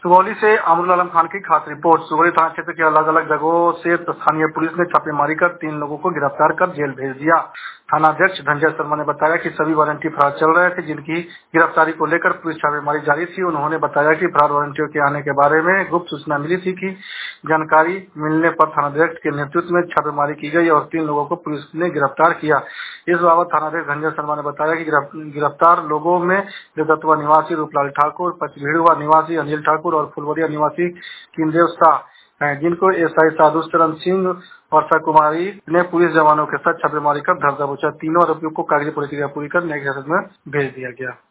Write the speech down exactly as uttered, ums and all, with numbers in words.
सुगौली से अमरुल आलम खान की खास रिपोर्ट। सुगौली थाना क्षेत्र के अलग अलग जगहों से स्थानीय पुलिस ने छापेमारी कर तीन लोगों को गिरफ्तार कर जेल भेज दिया। थानाध्यक्ष धनंजय शर्मा ने बताया कि सभी वारंटी फरार चल रहे थे, जिनकी गिरफ्तारी को लेकर पुलिस छापेमारी जारी थी। उन्होंने बताया कि फरार वारंटियों के आने के बारे में गुप्त सूचना मिली थी कि जानकारी मिलने पर थानाध्यक्ष के नेतृत्व में छापेमारी की गई और तीन लोगों को पुलिस ने गिरफ्तार किया। इस बाबत थानाध्यक्ष धनंजय शर्मा ने बताया कि गिरफ्तार लोगों में देवदत्तवा निवासी रूपलाल ठाकुर, पचभीड़वा निवासी अनिल ठाकुर और फुलवरिया निवासी किमदेव शाह हैं, जिनको एसआई साधु चरण सिंह वर्षा कुमारी ने पुलिस जवानों के साथ छापेमारी कर धर दबोचा। तीनों आरोपियों को कागजी प्रक्रिया पूरी कर न्यायिक हिरासत में भेज दिया गया।